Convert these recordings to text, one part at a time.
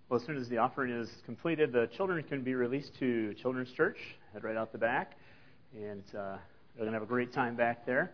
Well, as soon as the offering is completed, the children can be released to Children's Church. Head right out the back. And they're going to have a great time back there.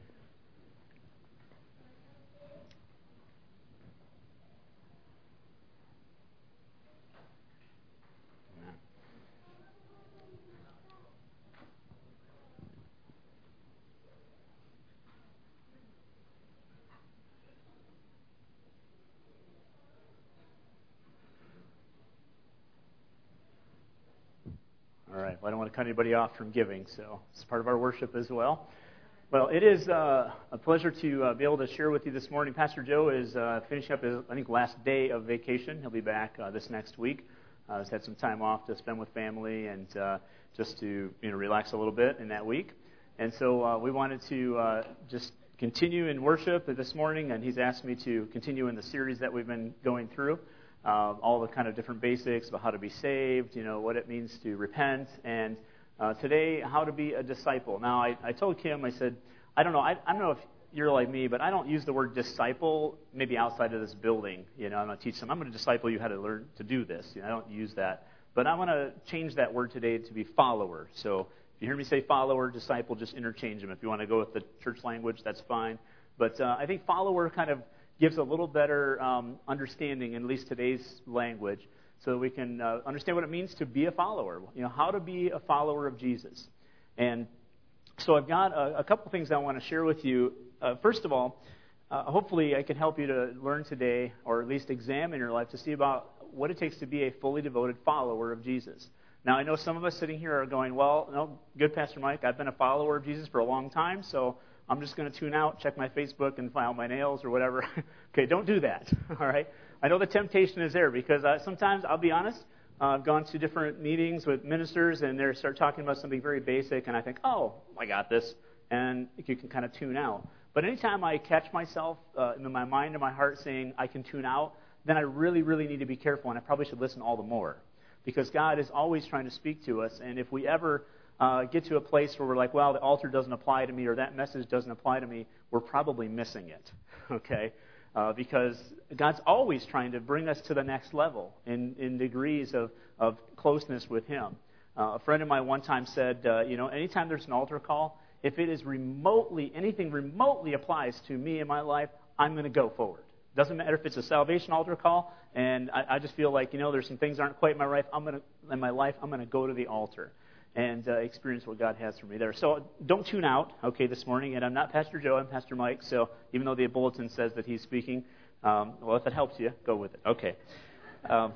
All right. Well, I don't want to cut anybody off from giving, so it's part of our worship as well. Well, it is a pleasure to be able to share with you this morning. Pastor Joe is finishing up his, I think, last day of vacation. He'll be back this next week. He's had some time off to spend with family and just to relax a little bit in that week. And so we wanted to just continue in worship this morning, and he's asked me to continue in the series that we've been going through. All the kind of different basics about how to be saved, what it means to repent, and today, how to be a disciple. Now, I told Kim, I said, I don't know if you're like me, but I don't use the word disciple maybe outside of this building. I'm going to teach them, I'm going to disciple you how to learn to do this. I don't use that. But I want to change that word today to be follower. So if you hear me say follower, disciple, just interchange them. If you want to go with the church language, that's fine. But I think follower kind of gives a little better understanding, in at least today's language, so that we can understand what it means to be a follower, how to be a follower of Jesus. And so I've got a couple things I want to share with you. First of all, hopefully I can help you to learn today, or at least examine your life to see about what it takes to be a fully devoted follower of Jesus. Now, I know some of us sitting here are going, well, no, good, Pastor Mike, I've been a follower of Jesus for a long time, so I'm just going to tune out, check my Facebook, and file my nails or whatever. Okay, don't do that, all right? I know the temptation is there because sometimes, I'll be honest, I've gone to different meetings with ministers, and they start talking about something very basic, and I think, oh, I got this, and you can kind of tune out. But anytime I catch myself in my mind and my heart saying I can tune out, then I really, really need to be careful, and I probably should listen all the more because God is always trying to speak to us, and if we ever get to a place where we're like, well, the altar doesn't apply to me or that message doesn't apply to me, we're probably missing it, okay? Because God's always trying to bring us to the next level in degrees of closeness with Him. A friend of mine one time said, anytime there's an altar call, if it is anything remotely applies to me in my life, I'm going to go forward. Doesn't matter if it's a salvation altar call, and I just feel like, there's some things that aren't quite in my life, I'm going to go to the altar and experience what God has for me there. So don't tune out, okay, this morning. And I'm not Pastor Joe, I'm Pastor Mike. So even though the bulletin says that he's speaking, well, if it helps you, go with it. Okay. I'll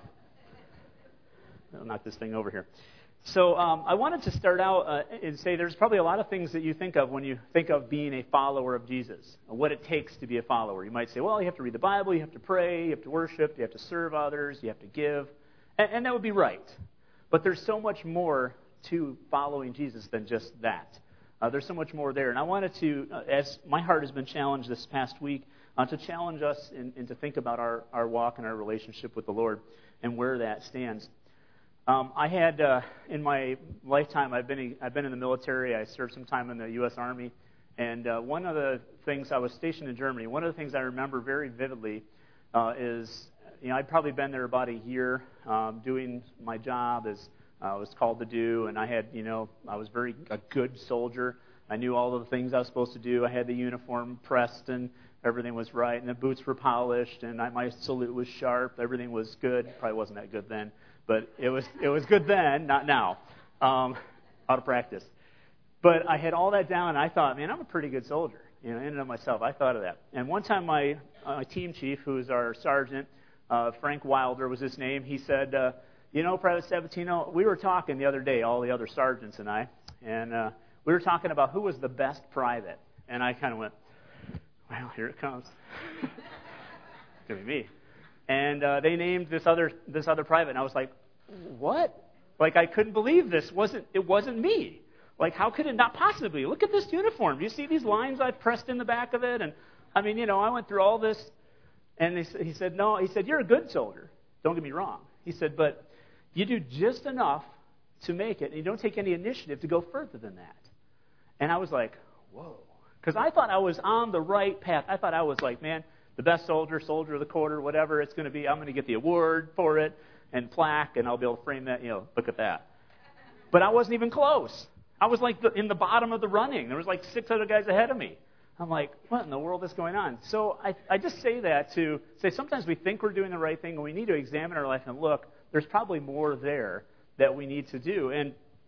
knock this thing over here. So I wanted to start out and say there's probably a lot of things that you think of when you think of being a follower of Jesus, what it takes to be a follower. You might say, well, you have to read the Bible, you have to pray, you have to worship, you have to serve others, you have to give. And that would be right. But there's so much more to following Jesus than just that. There's so much more there. And I wanted to, as my heart has been challenged this past week, to challenge us and to think about our walk and our relationship with the Lord and where that stands. I had, in my lifetime, I've been in the military. I served some time in the U.S. Army. And one of the things, I was stationed in Germany, one of the things I remember very vividly is, I'd probably been there about a year doing my job as I was called to do, and I had, I was a good soldier. I knew all of the things I was supposed to do. I had the uniform pressed, and everything was right, and the boots were polished, and my salute was sharp. Everything was good. Probably wasn't that good then, but it was good then, not now. Out of practice. But I had all that down, and I thought, man, I'm a pretty good soldier. In and of myself, I thought of that. And one time, my team chief, who was our sergeant, Frank Wilder was his name, he said, Private Sabatino, we were talking the other day, all the other sergeants and I, and we were talking about who was the best private. And I kind of went, well, here it comes. It's going to be me. And they named this other private, and I was like, what? Like, I couldn't believe it wasn't me. Like, how could it not possibly? Look at this uniform. Do you see these lines I've pressed in the back of it? And, I went through all this. And he said, no, he said, you're a good soldier. Don't get me wrong. He said, but you do just enough to make it, and you don't take any initiative to go further than that. And I was like, whoa. Because I thought I was on the right path. I thought I was like, man, the best soldier of the quarter, whatever it's going to be. I'm going to get the award for it and plaque, and I'll be able to frame that, look at that. But I wasn't even close. I was like in the bottom of the running. There was like 6 other guys ahead of me. I'm like, what in the world is going on? So I just say that to say sometimes we think we're doing the right thing, and we need to examine our life and look, there's probably more there that we need to do. And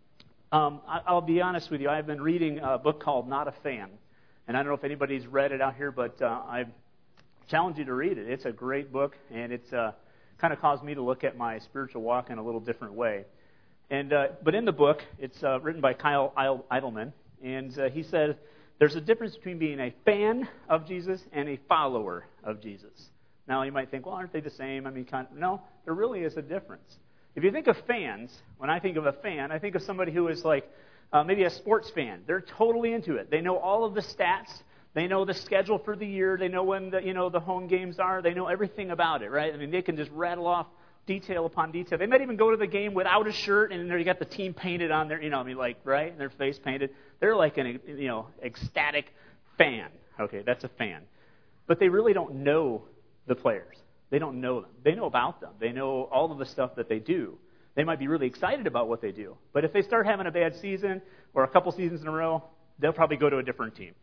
I'll be honest with you, I've been reading a book called Not a Fan. And I don't know if anybody's read it out here, but I challenge you to read it. It's a great book, and it's kind of caused me to look at my spiritual walk in a little different way. And but in the book, it's written by Kyle Idleman, and he said, there's a difference between being a fan of Jesus and a follower of Jesus. Now, you might think, well, aren't they the same? I mean, no, there really is a difference. If you think of fans, when I think of a fan, I think of somebody who is like maybe a sports fan. They're totally into it. They know all of the stats. They know the schedule for the year. They know when the home games are. They know everything about it, right? I mean, they can just rattle off detail upon detail. They might even go to the game without a shirt, and there you got the team painted on there, right? And their face painted. They're like an, ecstatic fan. Okay, that's a fan. But they really don't know the players. They don't know them. They know about them. They know all of the stuff that they do. They might be really excited about what they do. But if they start having a bad season or a couple seasons in a row, they'll probably go to a different team.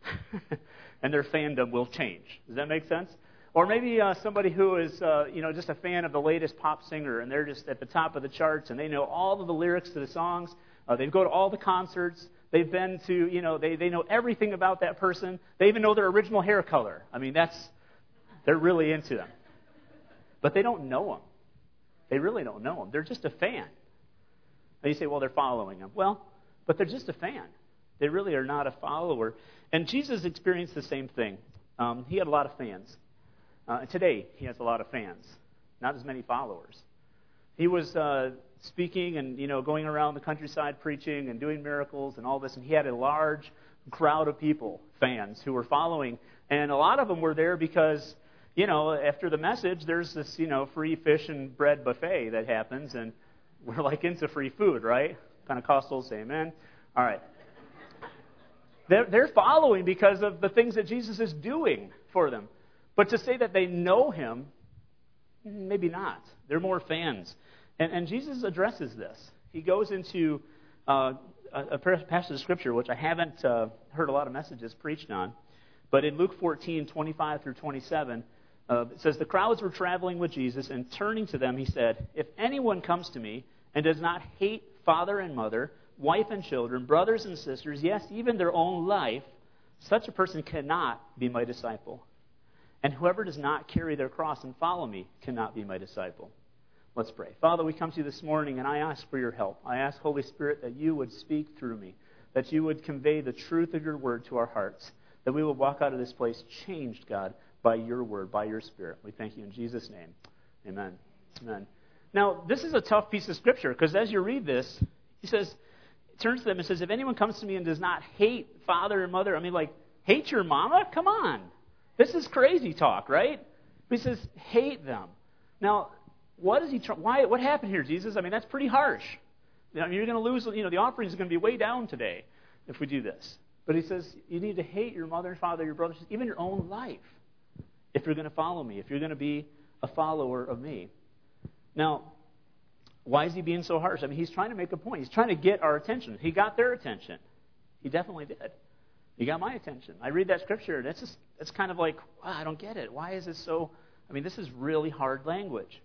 And their fandom will change. Does that make sense? Or maybe somebody who is, just a fan of the latest pop singer, and they're just at the top of the charts, and they know all of the lyrics to the songs. They go to all the concerts. They've been to, they know everything about that person. They even know their original hair color. I mean, they're really into them. But they don't know them. They really don't know them. They're just a fan. And you say, well, they're following them. Well, but they're just a fan. They really are not a follower. And Jesus experienced the same thing. He had a lot of fans. Today, he has a lot of fans, not as many followers. He was speaking and, going around the countryside preaching and doing miracles and all this, and he had a large crowd of people, fans, who were following. And a lot of them were there because, after the message, there's this, free fish and bread buffet that happens, and we're like into free food, right? Pentecostals say amen. All right. They're following because of the things that Jesus is doing for them. But to say that they know him, maybe not. They're more fans. And Jesus addresses this. He goes into a passage of Scripture, which I haven't heard a lot of messages preached on. But in Luke 14, 25 through 27, it says, the crowds were traveling with Jesus, and turning to them, he said, if anyone comes to me and does not hate father and mother, wife and children, brothers and sisters, yes, even their own life, such a person cannot be my disciple. And whoever does not carry their cross and follow me cannot be my disciple. Let's pray. Father, we come to you this morning, and I ask for your help. I ask, Holy Spirit, that you would speak through me, that you would convey the truth of your word to our hearts, that we would walk out of this place changed, God, by your word, by your Spirit. We thank you in Jesus' name. Amen. Amen. Now, this is a tough piece of Scripture, because as you read this, he turns to them and says, if anyone comes to me and does not hate father and mother, hate your mama? Come on. This is crazy talk, right? He says, hate them. Now, what happened here, Jesus? That's pretty harsh. You're going to lose, the offering is going to be way down today if we do this. But he says, you need to hate your mother and father, your brothers, even your own life, if you're going to follow me, if you're going to be a follower of me. Now, why is he being so harsh? He's trying to make a point. He's trying to get our attention. He got their attention. He definitely did. He got my attention. I read that scripture, and it's kind of like, wow, I don't get it. Why is this so... this is really hard language.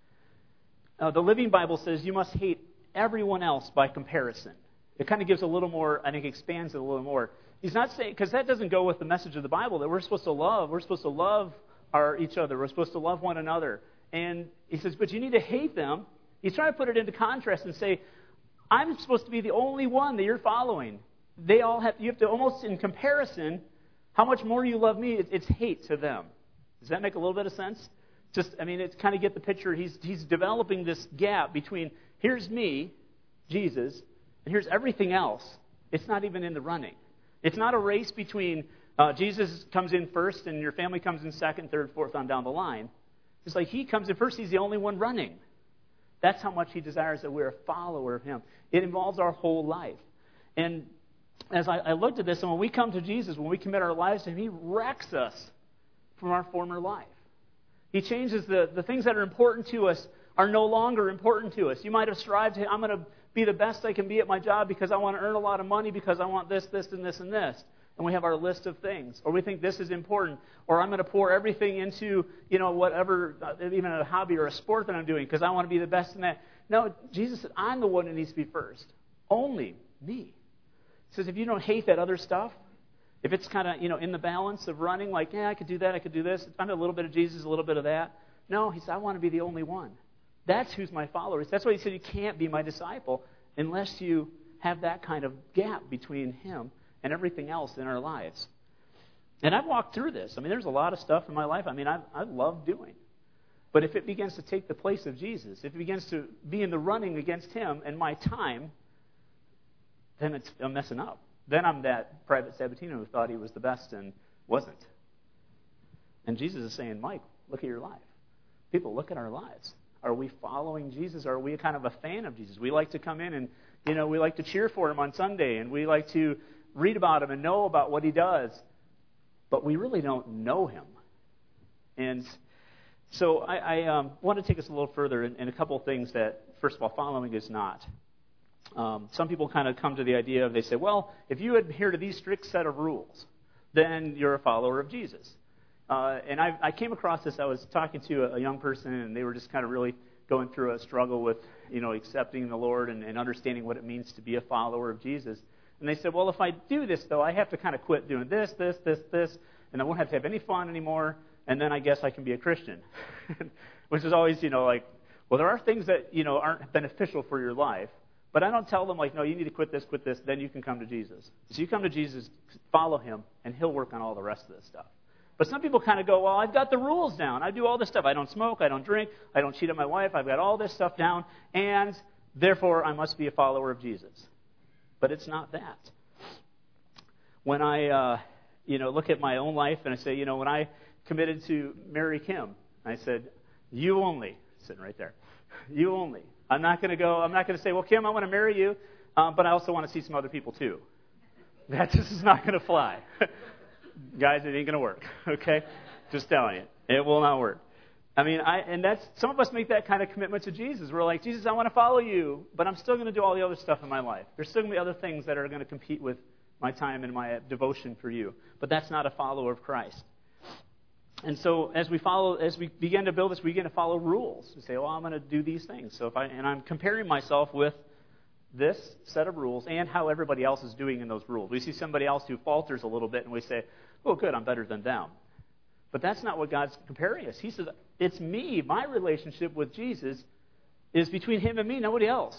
The Living Bible says you must hate everyone else by comparison. It kind of gives a little more, I think expands it a little more. He's not saying, because that doesn't go with the message of the Bible, that we're supposed to love. We're supposed to love each other. We're supposed to love one another. And he says, but you need to hate them. He's trying to put it into contrast and say, I'm supposed to be the only one that you're following. You have to almost, in comparison, how much more you love me, it's hate to them. Does that make a little bit of sense? It's kind of get the picture. He's developing this gap between here's me, Jesus, and here's everything else. It's not even in the running. It's not a race between Jesus comes in first and your family comes in second, third, fourth on down the line. It's like he comes in first. He's the only one running. That's how much he desires that we're a follower of him. It involves our whole life. And as I looked at this, and when we come to Jesus, when we commit our lives to him, he wrecks us from our former life. He changes the things that are important to us are no longer important to us. You might have strived to, I'm going to be the best I can be at my job because I want to earn a lot of money because I want this, this, and this, and this. And we have our list of things. Or we think this is important. Or I'm going to pour everything into, whatever, even a hobby or a sport that I'm doing because I want to be the best in that. No, Jesus said, I'm the one who needs to be first. Only me. He says, if you don't hate that other stuff, if it's kind of, in the balance of running, like, I could do that, I could do this. I'm a little bit of Jesus, a little bit of that. No, he said, I want to be the only one. That's who's my follower. That's why he said you can't be my disciple unless you have that kind of gap between him and everything else in our lives. And I've walked through this. There's a lot of stuff in my life I love doing. But if it begins to take the place of Jesus, if it begins to be in the running against him and my time, then I'm messing up. Then I'm that private Sabatino who thought he was the best and wasn't. And Jesus is saying, Mike, look at your life. People, look at our lives. Are we following Jesus? Or are we kind of a fan of Jesus? We like to come in and, we like to cheer for him on Sunday. And we like to read about him and know about what he does. But we really don't know him. And so I want to take us a little further in a couple of things that, first of all, following is not. Some people kind of come to the idea of, they say, well, if you adhere to these strict set of rules, then you're a follower of Jesus. And I came across this. I was talking to a young person, and they were just kind of really going through a struggle with, accepting the Lord and understanding what it means to be a follower of Jesus. And they said, well, if I do this, though, I have to kind of quit doing this, and I won't have to have any fun anymore, and then I guess I can be a Christian. Which is always, well, there are things that, aren't beneficial for your life. But I don't tell them, no, you need to quit this, then you can come to Jesus. So you come to Jesus, follow him, and he'll work on all the rest of this stuff. But some people kind of go, well, I've got the rules down. I do all this stuff. I don't smoke, I don't drink, I don't cheat on my wife. I've got all this stuff down, and therefore I must be a follower of Jesus. But it's not that. When I, look at my own life and I say, when I committed to marry Kim, I said, you only, sitting right there, you only. I'm not going to say, well, Kim, I want to marry you, but I also want to see some other people too. That just is not going to fly. Guys, it ain't going to work, okay? Just telling you. It will not work. Some of us make that kind of commitment to Jesus. We're like, Jesus, I want to follow you, but I'm still going to do all the other stuff in my life. There's still going to be other things that are going to compete with my time and my devotion for you. But that's not a follower of Christ. And so as we begin to build this, we begin to follow rules. We say, I'm going to do these things. So I'm comparing myself with this set of rules and how everybody else is doing in those rules. We see somebody else who falters a little bit and we say, oh, good, I'm better than them. But that's not what God's comparing us. He says, it's me. My relationship with Jesus is between him and me, nobody else.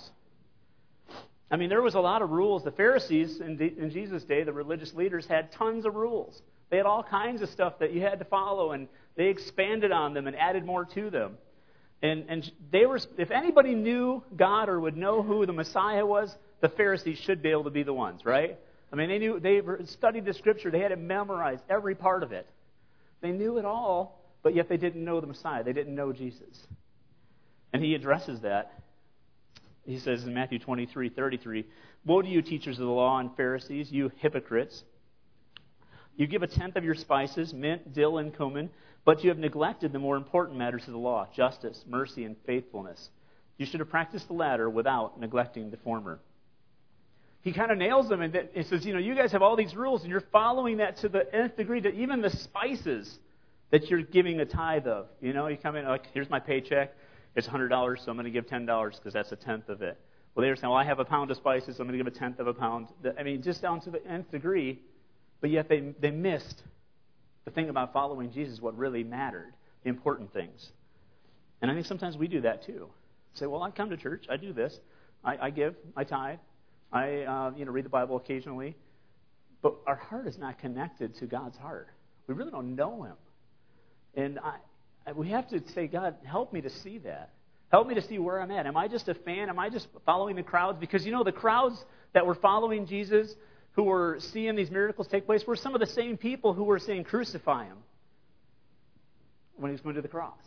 There was a lot of rules. The Pharisees in Jesus' day, the religious leaders, had tons of rules. They had all kinds of stuff that you had to follow, and they expanded on them and added more to them. And they were, if anybody knew God or would know who the Messiah was, the Pharisees should be able to be the ones, right? They studied the Scripture. They had it memorized, every part of it. They knew it all, but yet they didn't know the Messiah. They didn't know Jesus. And he addresses that. He says in Matthew 23:33, woe to you, teachers of the law and Pharisees, you hypocrites! You give a tenth of your spices, mint, dill, and cumin, but you have neglected the more important matters of the law, justice, mercy, and faithfulness. You should have practiced the latter without neglecting the former. He kind of nails them, and he says, you guys have all these rules, and you're following that to the nth degree, to even the spices that you're giving a tithe of. You come in, like, here's my paycheck. It's $100, so I'm going to give $10 because that's a tenth of it. Well, they were saying, well, I have a pound of spices, so I'm going to give a tenth of a pound. Just down to the nth degree. But yet they missed the thing about following Jesus, what really mattered, the important things. And I think sometimes we do that too. Say, well, I come to church, I do this, I give, I tithe, I read the Bible occasionally, but our heart is not connected to God's heart. We really don't know him. And we have to say, God, help me to see that. Help me to see where I'm at. Am I just a fan? Am I just following the crowds? Because, the crowds that were following Jesus, who were seeing these miracles take place, were some of the same people who were saying, crucify him, when he was going to the cross.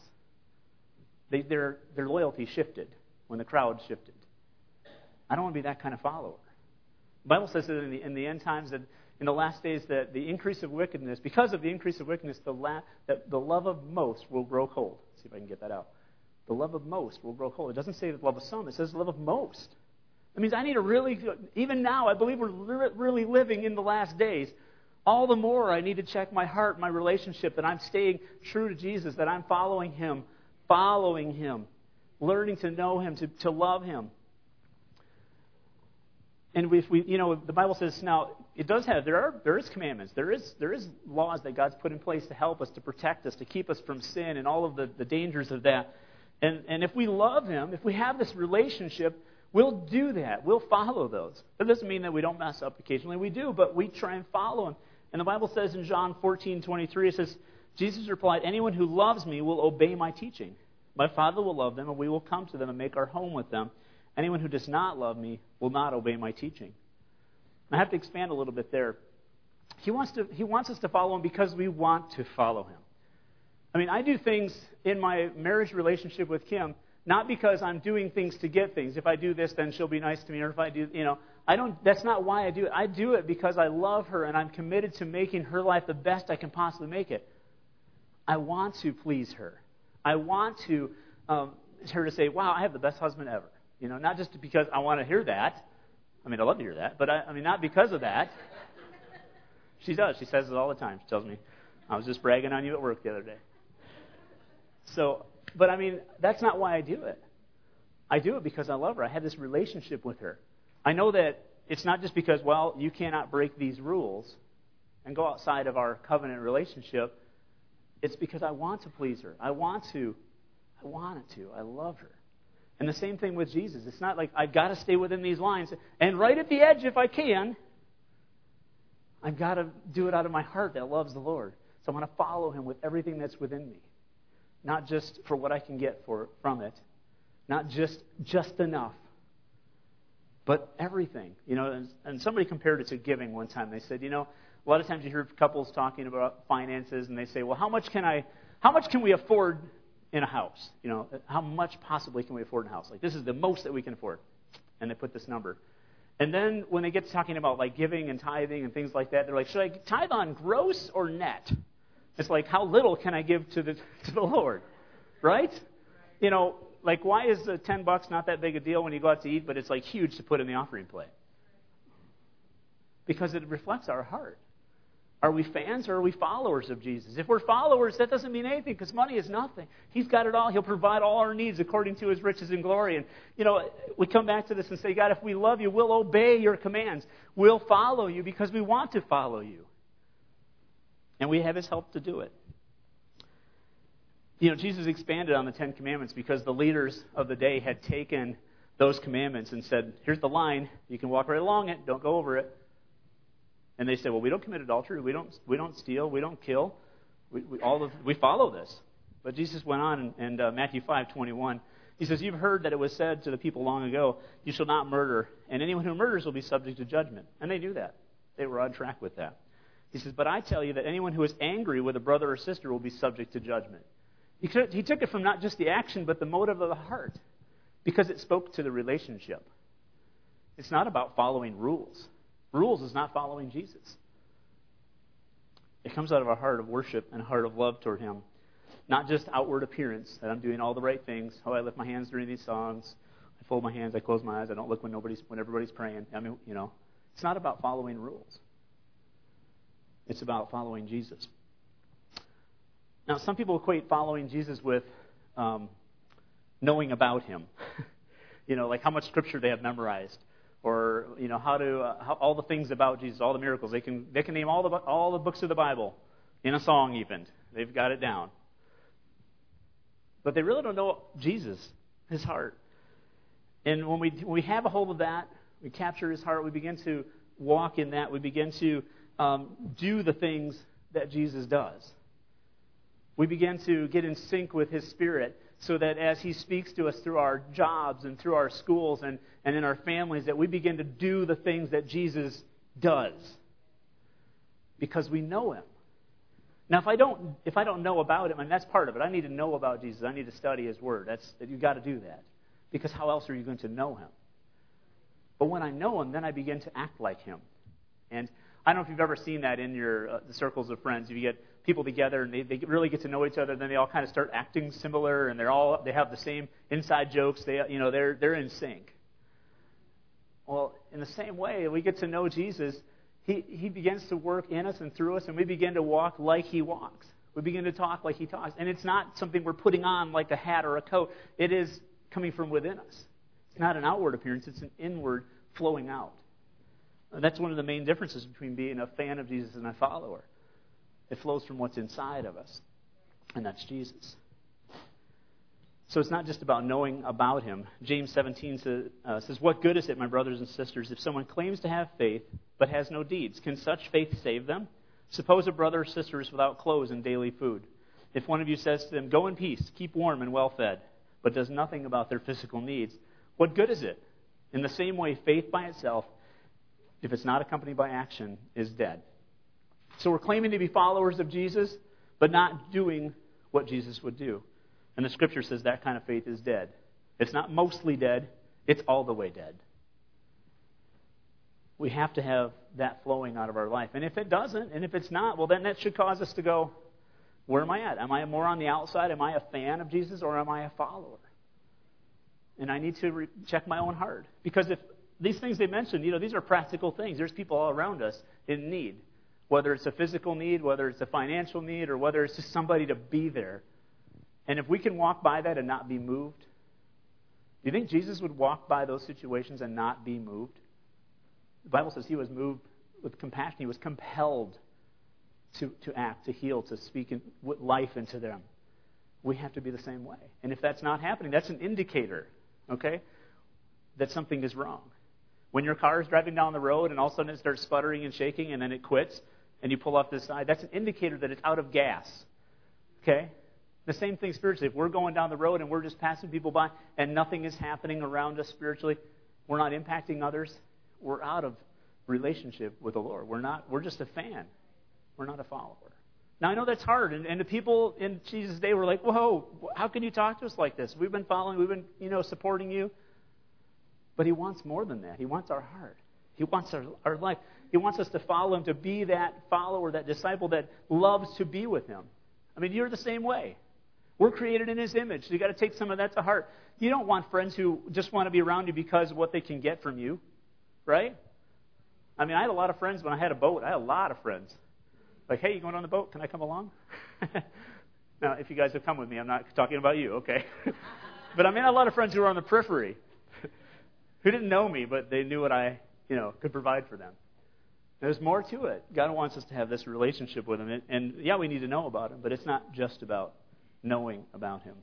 Their loyalty shifted when the crowd shifted. I don't want to be that kind of follower. The Bible says that in the end times that in the last days that the increase of wickedness, because of the increase of wickedness, that the love of most will grow cold. Let's see if I can get that out. The love of most will grow cold. It doesn't say the love of some. It says the love of most. That means I need to really, even now, I believe we're really living in the last days. All the more I need to check my heart, my relationship, that I'm staying true to Jesus, that I'm following Him, learning to know Him, to love Him. And if we, the Bible says now it does have there is commandments, there is laws that God's put in place to help us, to protect us, to keep us from sin and all of the dangers of that. And if we love Him, if we have this relationship, we'll do that. We'll follow those. That doesn't mean that we don't mess up occasionally. We do, but we try and follow Him. And the Bible says in John 14:23, it says, Jesus replied, "Anyone who loves me will obey my teaching. My Father will love them, and we will come to them and make our home with them. Anyone who does not love me will not obey my teaching." I have to expand a little bit there. He wants us to follow Him because we want to follow Him. I mean, I do things in my marriage relationship with Kim not because I'm doing things to get things. If I do this, then she'll be nice to me. Or if I do, that's not why I do it. I do it because I love her and I'm committed to making her life the best I can possibly make it. I want to please her. I want to her to say, "Wow, I have the best husband ever." Not just because I want to hear that. I mean, I love to hear that, but I mean, not because of that. She does. She says it all the time. She tells me, "I was just bragging on you at work the other day." So, but I mean, that's not why I do it. I do it because I love her. I have this relationship with her. I know that it's not just because, well, you cannot break these rules and go outside of our covenant relationship. It's because I want to please her. I want to. I love her. And the same thing with Jesus. It's not like I've got to stay within these lines. And right at the edge, if I can, I've got to do it out of my heart that loves the Lord. So I want to follow Him with everything that's within me. Not just for what I can get from it. Not just enough. But everything. And somebody compared it to giving one time. They said, a lot of times you hear couples talking about finances and they say, well, how much can we afford in a house? How much possibly can we afford in a house? Like, this is the most that we can afford. And they put this number. And then when they get to talking about like giving and tithing and things like that, they're like, should I tithe on gross or net? It's like, how little can I give to the Lord? Right? Like, why is $10 not that big a deal when you go out to eat, but it's like huge to put in the offering plate? Because it reflects our heart. Are we fans or are we followers of Jesus? If we're followers, that doesn't mean anything because money is nothing. He's got it all. He'll provide all our needs according to His riches and glory. And, we come back to this and say, God, if we love you, we'll obey your commands. We'll follow you because we want to follow you. And we have His help to do it. Jesus expanded on the Ten Commandments because the leaders of the day had taken those commandments and said, here's the line. You can walk right along it. Don't go over it. And they said, well, we don't commit adultery, we don't steal, we don't kill, we follow this. But Jesus went on in Matthew 5:21. He says, you've heard that it was said to the people long ago, you shall not murder, and anyone who murders will be subject to judgment. And they knew that. They were on track with that. He says, but I tell you that anyone who is angry with a brother or sister will be subject to judgment. He took it from not just the action, but the motive of the heart, because it spoke to the relationship. It's not about following rules. Rules is not following Jesus. It comes out of a heart of worship and a heart of love toward Him. Not just outward appearance, that I'm doing all the right things. Oh, I lift my hands during these songs. I fold my hands, I close my eyes, I don't look when everybody's praying. I mean, it's not about following rules. It's about following Jesus. Now, some people equate following Jesus with knowing about Him. Like how much Scripture they have memorized. Or how all the things about Jesus, all the miracles. They can name all the books of the Bible in a song even. They've got it down. But they really don't know Jesus, His heart. And when we have a hold of that, we capture His heart, we begin to walk in that, we begin to do the things that Jesus does. We begin to get in sync with His Spirit so that as He speaks to us through our jobs and through our schools and in our families, that we begin to do the things that Jesus does because we know Him. Now, if I don't know about Him, and that's part of it, I need to know about Jesus. I need to study His Word. You've got to do that because how else are you going to know Him? But when I know Him, then I begin to act like Him. And I don't know if you've ever seen that in your the circles of friends. You get people together and they really get to know each other. Then they all kind of start acting similar, and they have the same inside jokes. They're in sync. Well, in the same way, we get to know Jesus. He begins to work in us and through us, and we begin to walk like He walks. We begin to talk like He talks. And it's not something we're putting on like a hat or a coat. It is coming from within us. It's not an outward appearance. It's an inward flowing out. And that's one of the main differences between being a fan of Jesus and a follower. It flows from what's inside of us, and that's Jesus. So it's not just about knowing about Him. James 17 says, "What good is it, my brothers and sisters, if someone claims to have faith but has no deeds? Can such faith save them? Suppose a brother or sister is without clothes and daily food. If one of you says to them, 'Go in peace, keep warm and well fed,' but does nothing about their physical needs, what good is it? In the same way, faith by itself, if it's not accompanied by action, is dead." So we're claiming to be followers of Jesus, but not doing what Jesus would do. And the Scripture says that kind of faith is dead. It's not mostly dead, it's all the way dead. We have to have that flowing out of our life. And if it doesn't, and if it's not, well, then that should cause us to go, where am I at? Am I more on the outside? Am I a fan of Jesus, or am I a follower? And I need to check my own heart. Because if these things they mentioned, these are practical things. There's people all around us in need. Whether it's a physical need, whether it's a financial need, or whether it's just somebody to be there. And if we can walk by that and not be moved, do you think Jesus would walk by those situations and not be moved? The Bible says He was moved with compassion. He was compelled to act, to heal, to speak life into them. We have to be the same way. And if that's not happening, that's an indicator, okay, that something is wrong. When your car is driving down the road and all of a sudden it starts sputtering and shaking and then it quits and you pull off the side, that's an indicator that it's out of gas, okay? The same thing spiritually. If we're going down the road and we're just passing people by and nothing is happening around us spiritually, we're not impacting others, we're out of relationship with the Lord. We're just a fan. We're not a follower. Now, I know that's hard, and the people in Jesus' day were like, whoa, how can you talk to us like this? We've been following, we've been, supporting you. But He wants more than that. He wants our heart. He wants our life. He wants us to follow Him, to be that follower, that disciple that loves to be with Him. I mean, you're the same way. We're created in His image, so you've got to take some of that to heart. You don't want friends who just want to be around you because of what they can get from you, right? I mean, I had a lot of friends when I had a boat. I had a lot of friends. Like, hey, you going on the boat? Can I come along? Now, if you guys have come with me, I'm not talking about you, okay? But I mean, I had a lot of friends who were on the periphery, who didn't know me, but they knew what I, could provide for them. There's more to it. God wants us to have this relationship with Him. And yeah, we need to know about Him, but it's not just about knowing about Him.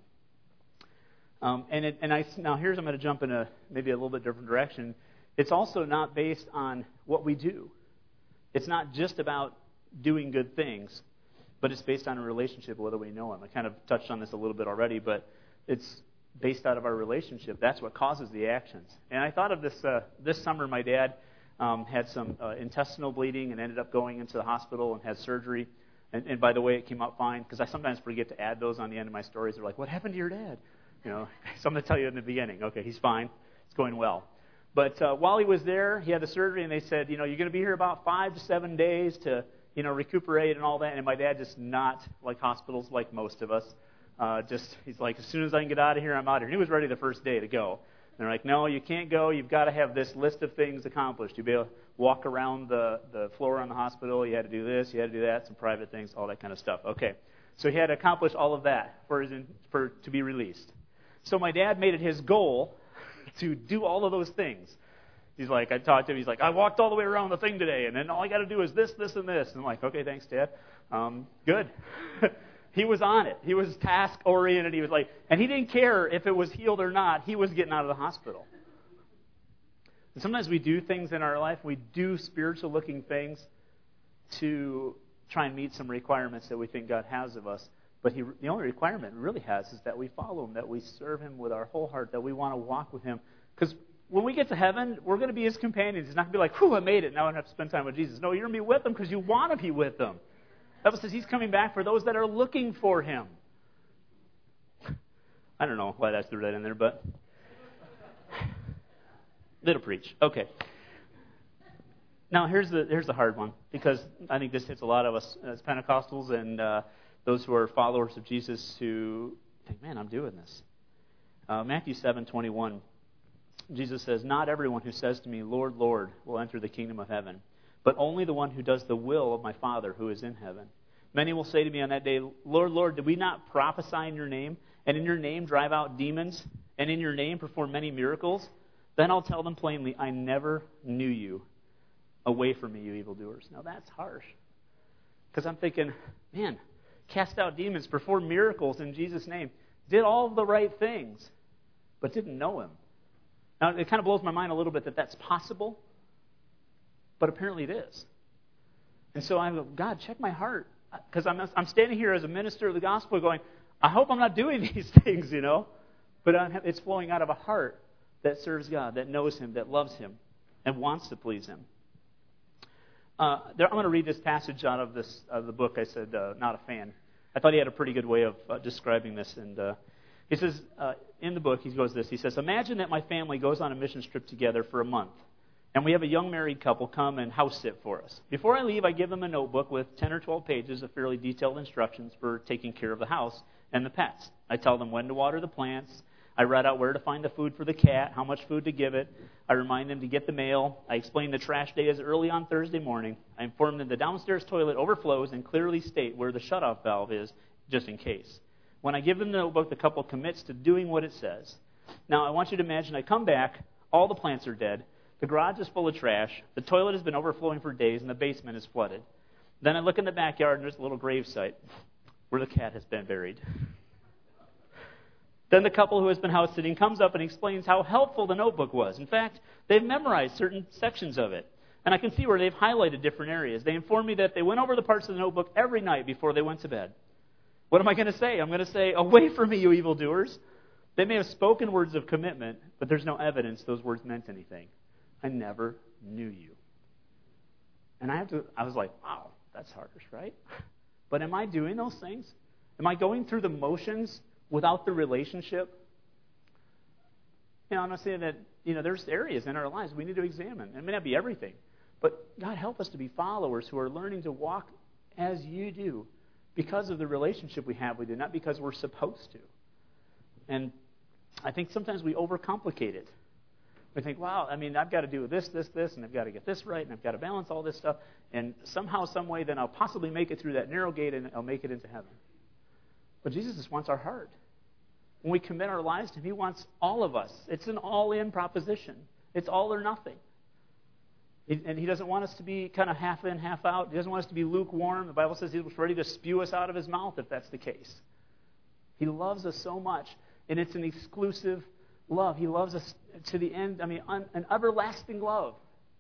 Now here's, I'm going to jump in maybe a little bit different direction. It's also not based on what we do. It's not just about doing good things, but it's based on a relationship, whether we know Him. I kind of touched on this a little bit already, but it's based out of our relationship. That's what causes the actions. And I thought of this this summer. My dad had some intestinal bleeding and ended up going into the hospital and had surgery. And by the way, it came out fine, because I sometimes forget to add those on the end of my stories. They're like, what happened to your dad? So I'm going to tell you in the beginning. Okay, he's fine. It's going well. But while he was there, he had the surgery, and they said, you're going to be here about 5 to 7 days to, recuperate and all that. And my dad just not like hospitals like most of us. He's like, as soon as I can get out of here, I'm out of here. And he was ready the first day to go. And they're like, no, you can't go. You've got to have this list of things accomplished. You'll be able to walk around the floor in the hospital. You had to do this. You had to do that. Some private things, all that kind of stuff. Okay. So he had to accomplish all of that to be released. So my dad made it his goal to do all of those things. He's like, I talked to him. He's like, I walked all the way around the thing today, and then all I got to do is this, this, and this. And I'm like, okay, thanks, Dad. Good. He was on it. He was task-oriented. He was like, and he didn't care if it was healed or not. He was getting out of the hospital. And sometimes we do things in our life. We do spiritual-looking things to try and meet some requirements that we think God has of us. But the only requirement it really has is that we follow Him, that we serve Him with our whole heart, that we want to walk with Him. Because when we get to heaven, we're going to be His companions. It's not going to be like, whew, I made it. Now I don't have to spend time with Jesus. No, you're going to be with Him because you want to be with Him. The Bible says He's coming back for those that are looking for Him. I don't know why that's the right in there, but little preach. Okay. Now, here's the hard one, because I think this hits a lot of us as Pentecostals and those who are followers of Jesus who think, man, I'm doing this. Matthew 7:21, Jesus says, "Not everyone who says to me, 'Lord, Lord,' will enter the kingdom of heaven, but only the one who does the will of my Father who is in heaven. Many will say to me on that day, 'Lord, Lord, did we not prophesy in your name, and in your name drive out demons, and in your name perform many miracles?' Then I'll tell them plainly, 'I never knew you. Away from me, you evildoers.'" Now that's harsh. Because I'm thinking, man, cast out demons, perform miracles in Jesus' name, did all the right things, but didn't know him. Now, it kind of blows my mind a little bit that that's possible, but apparently it is. And so I go, God, check my heart. Because I'm standing here as a minister of the gospel going, I hope I'm not doing these things, But it's flowing out of a heart that serves God, that knows him, that loves him, and wants to please him. I'm going to read this passage out of the book. I said, not a fan. I thought he had a pretty good way of describing this. And he says, in the book, he goes this. He says, "Imagine that my family goes on a mission trip together for a month, and we have a young married couple come and house sit for us. Before I leave, I give them a notebook with 10 or 12 pages of fairly detailed instructions for taking care of the house and the pets. I tell them when to water the plants. I write out where to find the food for the cat, how much food to give it. I remind them to get the mail. I explain the trash day is early on Thursday morning. I inform them the downstairs toilet overflows and clearly state where the shutoff valve is, just in case. When I give them the notebook, the couple commits to doing what it says. Now, I want you to imagine I come back, all the plants are dead, the garage is full of trash, the toilet has been overflowing for days, and the basement is flooded. Then I look in the backyard, and there's a little grave site where the cat has been buried. Then the couple who has been house sitting comes up and explains how helpful the notebook was. In fact, they've memorized certain sections of it. And I can see where they've highlighted different areas. They inform me that they went over the parts of the notebook every night before they went to bed. What am I going to say? I'm going to say, away from me, you evildoers. They may have spoken words of commitment, but there's no evidence those words meant anything. I never knew you. And I was like, wow, that's harsh, right? But am I doing those things? Am I going through the motions without the relationship? I'm not saying that, there's areas in our lives we need to examine. It may not be everything. But God, help us to be followers who are learning to walk as you do because of the relationship we have with you, not because we're supposed to. And I think sometimes we overcomplicate it. We think, wow, I've got to do this, and I've got to get this right, and I've got to balance all this stuff, and somehow, some way, then I'll possibly make it through that narrow gate, and I'll make it into heaven. But Jesus just wants our heart. When we commit our lives to him, he wants all of us. It's an all-in proposition. It's all or nothing. And he doesn't want us to be kind of half in, half out. He doesn't want us to be lukewarm. The Bible says he was ready to spew us out of his mouth if that's the case. He loves us so much, and it's an exclusive love. He loves us to the end, an everlasting love.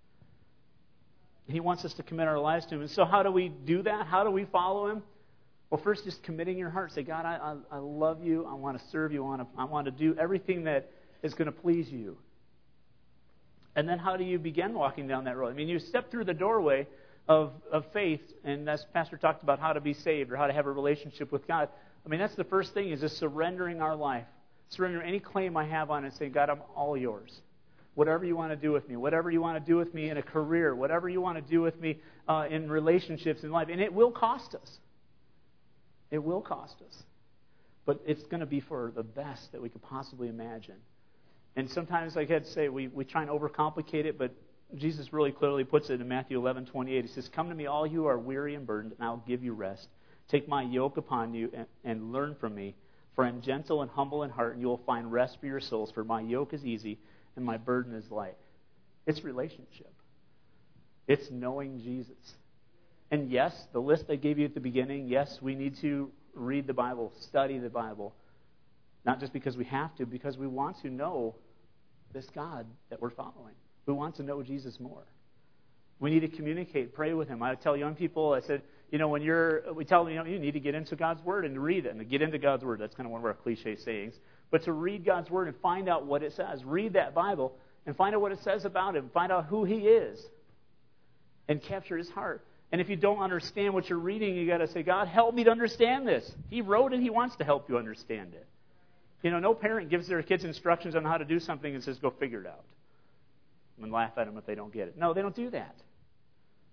He wants us to commit our lives to him. And so how do we do that? How do we follow him? Well, first, just committing your heart. Say, God, I love you. I want to serve you. I want to do everything that is going to please you. And then how do you begin walking down that road? You step through the doorway of faith, and as Pastor talked about how to be saved or how to have a relationship with God. That's the first thing, is just surrendering our life. Surrendering any claim I have on it and saying, God, I'm all yours. Whatever you want to do with me, whatever you want to do with me in a career, whatever you want to do with me in relationships in life. And it will cost us. It will cost us. But it's going to be for the best that we could possibly imagine. And sometimes, like I had to say, we try and overcomplicate it, but Jesus really clearly puts it in Matthew 11:28. He says, "Come to me, all you who are weary and burdened, and I'll give you rest. Take my yoke upon you and learn from me, for I am gentle and humble in heart, and you will find rest for your souls, for my yoke is easy and my burden is light." It's relationship. It's knowing Jesus. And yes, the list I gave you at the beginning, yes, we need to read the Bible, study the Bible. Not just because we have to, because we want to know this God that we're following. We want to know Jesus more. We need to communicate, pray with him. I tell young people, I said, we tell them, you need to get into God's Word and read it. And to get into God's Word, that's kind of one of our cliche sayings. But to read God's Word and find out what it says. Read that Bible and find out what it says about him. Find out who he is. And capture his heart. And if you don't understand what you're reading, you got to say, God, help me to understand this. He wrote it. He wants to help you understand it. No parent gives their kids instructions on how to do something and says, go figure it out. And laugh at them if they don't get it. No, they don't do that.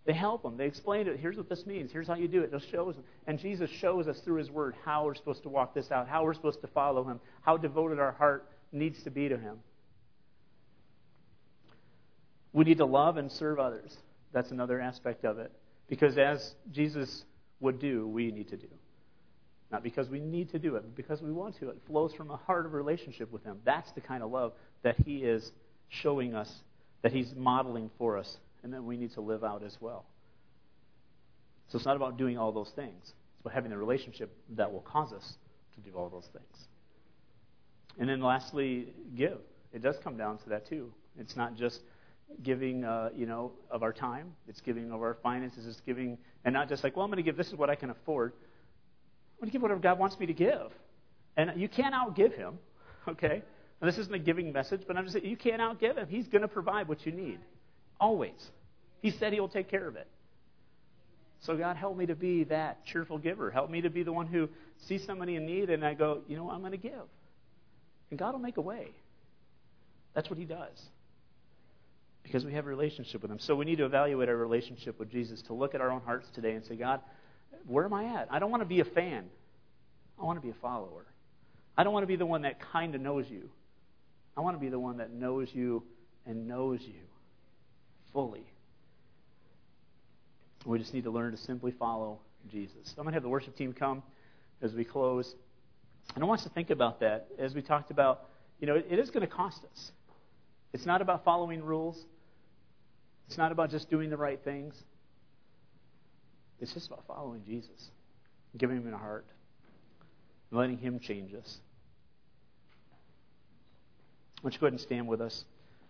They help them. They explain it. Here's what this means. Here's how you do it. It shows. And Jesus shows us through His Word how we're supposed to walk this out, how we're supposed to follow Him, how devoted our heart needs to be to Him. We need to love and serve others. That's another aspect of it. Because as Jesus would do, we need to do. Not because we need to do it, but because we want to. It flows from a heart of relationship with Him. That's the kind of love that He is showing us, that He's modeling for us, and that we need to live out as well. So it's not about doing all those things. It's about having a relationship that will cause us to do all those things. And then lastly, give. It does come down to that too. It's not just giving, of our time. It's giving of our finances. It's giving, and not just like, well, I'm going to give. This is what I can afford. I'm going to give whatever God wants me to give. And you can't outgive Him, okay? And this isn't a giving message, but I'm just saying you can't outgive Him. He's going to provide what you need. Always. He said He will take care of it. So God, help me to be that cheerful giver. Help me to be the one who sees somebody in need and I go, I'm going to give. And God will make a way. That's what He does. Because we have a relationship with Him. So we need to evaluate our relationship with Jesus, to look at our own hearts today and say, God, where am I at? I don't want to be a fan. I want to be a follower. I don't want to be the one that kind of knows you. I want to be the one that knows you and knows you fully. We just need to learn to simply follow Jesus. So I'm going to have the worship team come as we close. And I want us to think about that as we talked about, it is going to cost us. It's not about following rules. It's not about just doing the right things. It's just about following Jesus, giving Him a heart, and letting Him change us. Why don't you go ahead and stand with us?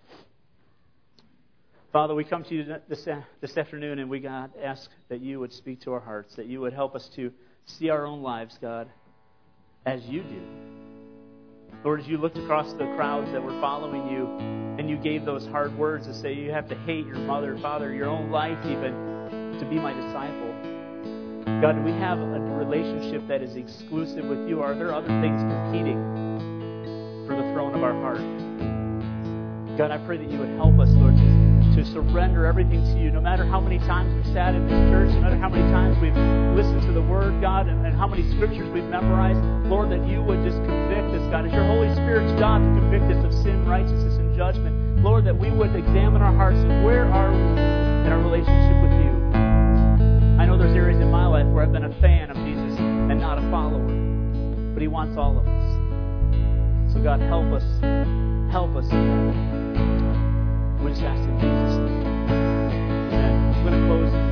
Father, we come to you this afternoon, and we, God, ask that you would speak to our hearts, that you would help us to see our own lives, God, as you do. Lord, as you looked across the crowds that were following you, and you gave those hard words to say you have to hate your mother, father, your own life even, to be my disciple. God, do we have a relationship that is exclusive with you? Are there other things competing for the throne of our heart? God, I pray that you would help us, Lord, to surrender everything to you, no matter how many times we've sat in this church, no matter how many times we've listened to the Word, God, and how many scriptures we've memorized. Lord, that you would just convict us, God. It's your Holy Spirit's job to convict us of sin, righteousness, and judgment. Lord, that we would examine our hearts and where are we in our relationship with you. I know there's areas in my life where I've been a fan of Jesus and not a follower, but He wants all of us. So God, help us. Help us. We just ask in Jesus' name. Amen. I'm going to close.